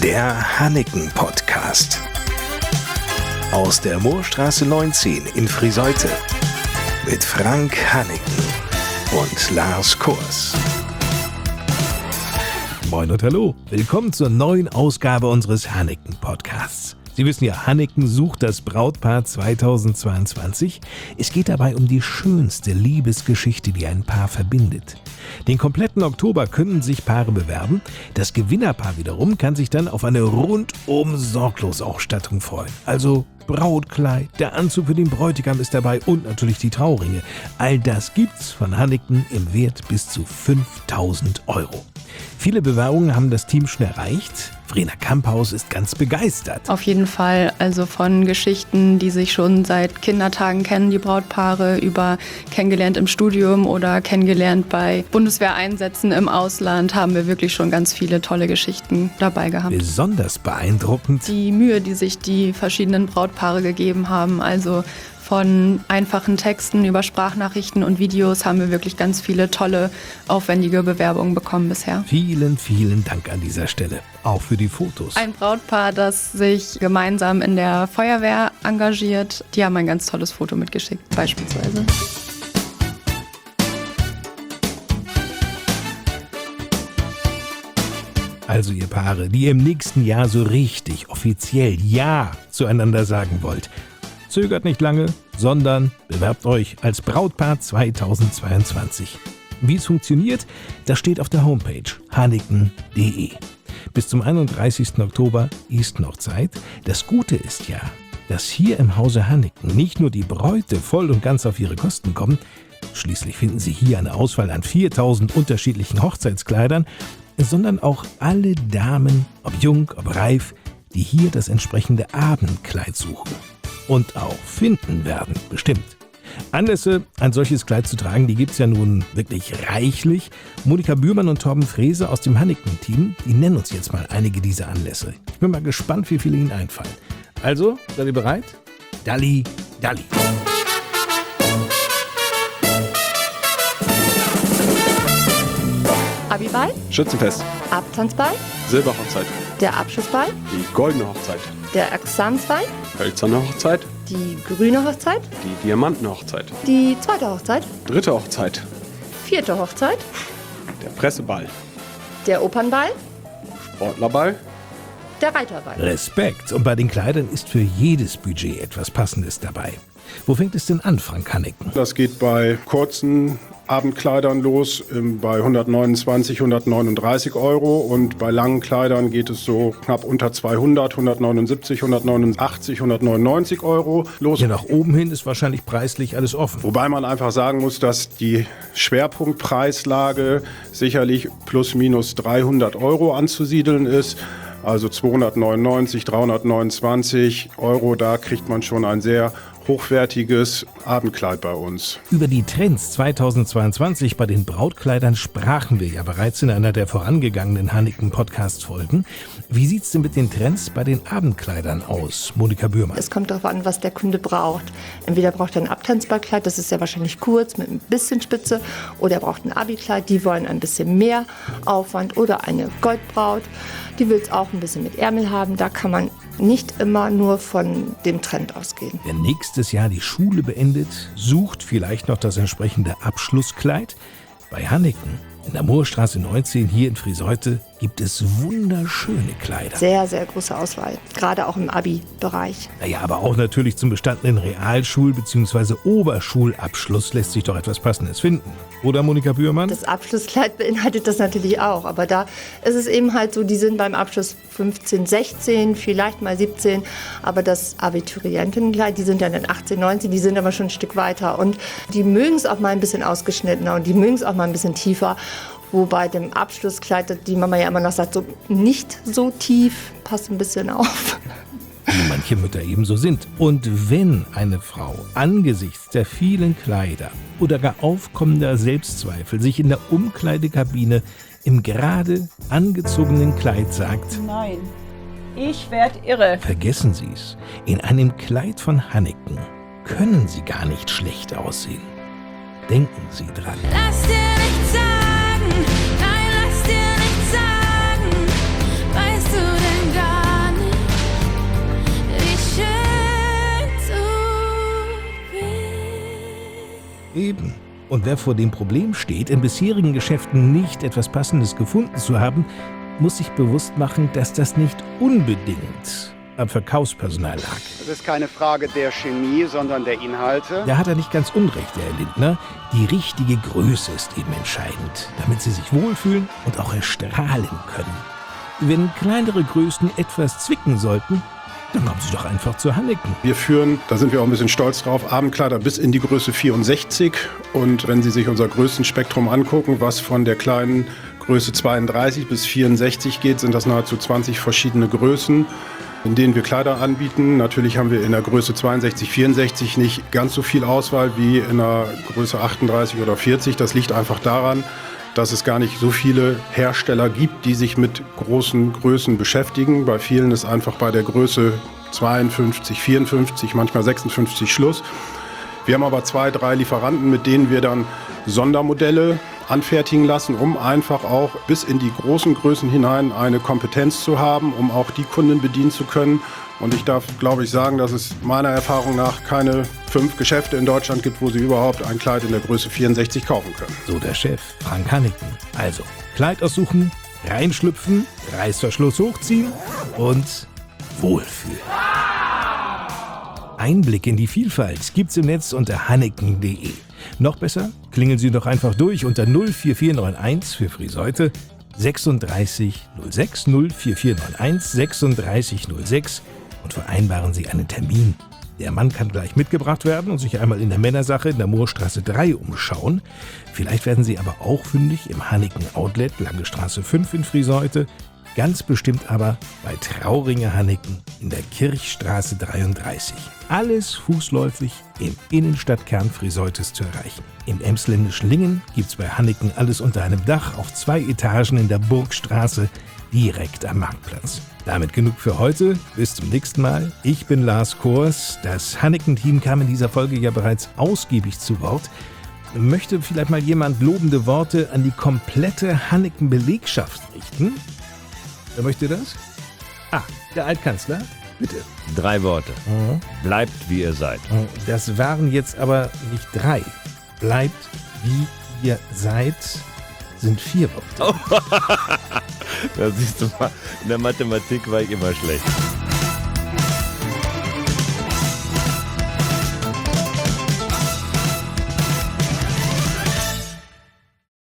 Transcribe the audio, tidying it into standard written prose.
Der Hanneken-Podcast. Aus der Moorstraße 19 in Friseute. Mit Frank Hanneken und Lars Kurs. Moin und hallo. Willkommen zur neuen Ausgabe unseres Hanneken-Podcasts. Sie wissen ja, Hanneken sucht das Brautpaar 2022. Es geht dabei um die schönste Liebesgeschichte, die ein Paar verbindet. Den kompletten Oktober können sich Paare bewerben. Das Gewinnerpaar wiederum kann sich dann auf eine rundum sorglos Ausstattung freuen. Also Brautkleid, der Anzug für den Bräutigam ist dabei und natürlich die Trauringe. All das gibt's von Hanneken im Wert bis zu 5.000 €. Viele Bewerbungen haben das Team schon erreicht. Verena Kamphaus ist ganz begeistert. Auf jeden Fall, also von Geschichten, die sich schon seit Kindertagen kennen, die Brautpaare, über kennengelernt im Studium oder kennengelernt bei Bundeswehreinsätzen im Ausland, haben wir wirklich schon ganz viele tolle Geschichten dabei gehabt. Besonders beeindruckend Die Mühe, die sich die verschiedenen Brautpaare gegeben haben, also von einfachen Texten über Sprachnachrichten und Videos haben wir wirklich ganz viele tolle, aufwendige Bewerbungen bekommen bisher. Vielen, vielen Dank an dieser Stelle. Auch für die Fotos. Ein Brautpaar, das sich gemeinsam in der Feuerwehr engagiert, die haben ein ganz tolles Foto mitgeschickt, beispielsweise. Also ihr Paare, die im nächsten Jahr so richtig offiziell Ja zueinander sagen wollt. Zögert nicht lange, sondern bewerbt euch als Brautpaar 2022. Wie es funktioniert, das steht auf der Homepage hanneken.de. Bis zum 31. Oktober ist noch Zeit. Das Gute ist ja, dass hier im Hause Hanneken nicht nur die Bräute voll und ganz auf ihre Kosten kommen, schließlich finden Sie hier eine Auswahl an 4.000 unterschiedlichen Hochzeitskleidern, sondern auch alle Damen, ob jung, ob reif, die hier das entsprechende Abendkleid suchen. Und auch finden werden, bestimmt. Anlässe, ein solches Kleid zu tragen, die gibt's ja nun wirklich reichlich. Monika Bührmann und Torben Frese aus dem Hanneken-Team, die nennen uns jetzt mal einige dieser Anlässe. Ich bin mal gespannt, wie viele Ihnen einfallen. Also, seid ihr bereit? Dalli, Dalli. Abiball, Schützenfest, Abtanzball, Silberhochzeit, der Abschlussball, die goldene Hochzeit, der Examensball, hölzerne Hochzeit, die grüne Hochzeit, die Diamantenhochzeit, die zweite Hochzeit, dritte Hochzeit, vierte Hochzeit, der Presseball, der Opernball, Sportlerball, der Reiterball. Respekt. Und bei den Kleidern ist für jedes Budget etwas Passendes dabei. Wo fängt es denn an, Frank Hanneken? Das geht bei kurzen Abendkleidern los, bei 129, 139 € und bei langen Kleidern geht es so knapp unter 200, 179, 189, 199 € los. Hier nach oben hin ist wahrscheinlich preislich alles offen. Wobei man einfach sagen muss, dass die Schwerpunktpreislage sicherlich plus minus 300 € anzusiedeln ist. Also 299, 329 €, da kriegt man schon ein sehr hochwertiges Abendkleid bei uns. Über die Trends 2022 bei den Brautkleidern sprachen wir ja bereits in einer der vorangegangenen Hanneken-Podcast-Folgen. Wie sieht's denn mit den Trends bei den Abendkleidern aus, Monika Bührmann? Es kommt darauf an, was der Kunde braucht. Entweder braucht er ein Abtanzballkleid, das ist ja wahrscheinlich kurz mit ein bisschen Spitze, oder er braucht ein Abikleid, die wollen ein bisschen mehr Aufwand, oder eine Goldbraut, die will es auch ein bisschen mit Ärmel haben. Da kann man nicht immer nur von dem Trend ausgehen. Wer nächstes Jahr die Schule beendet, sucht vielleicht noch das entsprechende Abschlusskleid. Bei Hanneken in der Moorstraße 19 hier in Friseute gibt es wunderschöne Kleider. Sehr, sehr große Auswahl, gerade auch im Abi-Bereich. Naja, aber auch natürlich zum bestandenen Realschul- bzw. Oberschulabschluss lässt sich doch etwas Passendes finden. Oder, Monika Bührmann? Das Abschlusskleid beinhaltet das natürlich auch, aber da ist es eben halt so, die sind beim Abschluss 15, 16, vielleicht mal 17, aber das Abiturientenkleid, die sind dann 18, 19, die sind aber schon ein Stück weiter und die mögen es auch mal ein bisschen ausgeschnittener und die mögen es auch mal ein bisschen tiefer. Wobei dem Abschlusskleid, die Mama ja immer noch sagt, so nicht so tief, passt ein bisschen auf. Wie manche Mütter ebenso sind. Und wenn eine Frau angesichts der vielen Kleider oder gar aufkommender Selbstzweifel sich in der Umkleidekabine im gerade angezogenen Kleid sagt: Nein, ich werd irre. Vergessen Sie es, in einem Kleid von Hanneken können Sie gar nicht schlecht aussehen. Denken Sie dran. Lass dir nichts sagen, nein, lass dir nichts sagen. Weißt du denn gar Und wer vor dem Problem steht, in bisherigen Geschäften nicht etwas Passendes gefunden zu haben, muss sich bewusst machen, dass das nicht unbedingt am Verkaufspersonal lag. Das ist keine Frage der Chemie, sondern der Inhalte. Da hat er nicht ganz unrecht, der Herr Lindner. Die richtige Größe ist eben entscheidend, damit Sie sich wohlfühlen und auch erstrahlen können. Wenn kleinere Größen etwas zwicken sollten, dann kommen Sie doch einfach zu Hanneken. Wir führen, da sind wir auch ein bisschen stolz drauf, Abendkleider bis in die Größe 64. Und wenn Sie sich unser Größenspektrum angucken, was von der kleinen Größe 32 bis 64 geht, sind das nahezu 20 verschiedene Größen, in denen wir Kleider anbieten. Natürlich haben wir in der Größe 62, 64 nicht ganz so viel Auswahl wie in der Größe 38 oder 40. Das liegt einfach daran, dass es gar nicht so viele Hersteller gibt, die sich mit großen Größen beschäftigen. Bei vielen ist einfach bei der Größe 52, 54, manchmal 56 Schluss. Wir haben aber 2, 3 Lieferanten, mit denen wir dann Sondermodelle anfertigen lassen, um einfach auch bis in die großen Größen hinein eine Kompetenz zu haben, um auch die Kunden bedienen zu können. Und ich darf, glaube ich, sagen, dass es meiner Erfahrung nach keine 5 Geschäfte in Deutschland gibt, wo Sie überhaupt ein Kleid in der Größe 64 kaufen können. So der Chef, Frank Hanneken. Also, Kleid aussuchen, reinschlüpfen, Reißverschluss hochziehen und wohlfühlen. Einblick in die Vielfalt gibt's im Netz unter hanneken.de. Noch besser, klingeln Sie doch einfach durch unter 04491 für Friseute 3606 04491 3606 und vereinbaren Sie einen Termin. Der Mann kann gleich mitgebracht werden und sich einmal in der Männersache in der Moorstraße 3 umschauen. Vielleicht werden Sie aber auch fündig im Hanneken Outlet, Lange Straße 5 in Friseute. Ganz bestimmt aber bei Trauringe Hanneken in der Kirchstraße 33. Alles fußläufig im Innenstadtkern Friseutes zu erreichen. Im emsländischen Lingen gibt's bei Hanneken alles unter einem Dach auf 2 Etagen in der Burgstraße, direkt am Marktplatz. Damit genug für heute. Bis zum nächsten Mal. Ich bin Lars Kors. Das Hanneken-Team kam in dieser Folge ja bereits ausgiebig zu Wort. Möchte vielleicht mal jemand lobende Worte an die komplette Hanneken-Belegschaft richten? Wer möchte das? Der Altkanzler? Bitte. 3 Worte. Bleibt, wie ihr seid. Das waren jetzt aber nicht 3. Bleibt, wie ihr seid, sind 4 Worte. Da siehst du mal, in der Mathematik war ich immer schlecht.